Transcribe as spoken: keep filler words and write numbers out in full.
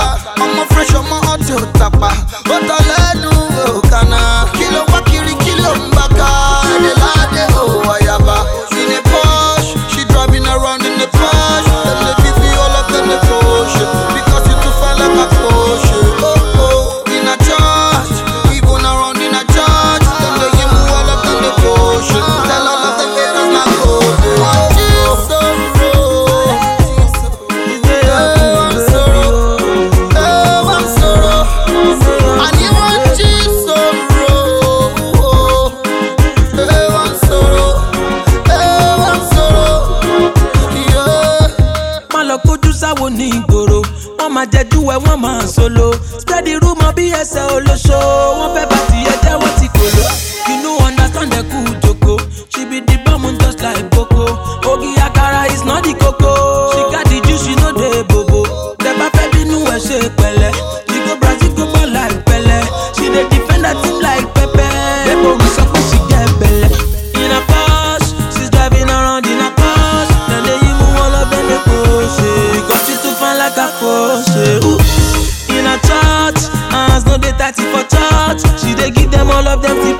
I'm a fresh on my hot to tapa. But I let you go, Kana. Kilo wakiri, kilo mbaka. The lady, oh, Ayaba. In a Porsche, she driving around in the Porsche. Then they give me all of them the Porsche. Because it too far like a Porsche. Oh, oh, in a church. Even around in a church. Then they give me all of them the Porsche. Tell all of them it is not good. Mama jeju we won ma solo. Spread the rumor be ese olosho. Won fe bati eje won ti kolo. You know understand the cool joko. She be the bomb just like Boko. Ogi akara is not the coco. She got the juice, she know the bobo. The papa be nu we se pele. She go Brazil go ball like Pele. She dey defend that team like Pepe. The boy so she get belle. In a Porsche, she's driving around in a Porsche. Then they you move all of them they push. Because she too fun like a Porsche. Ooh. In a church, hands no dey tight for church. She dey give them all of them tip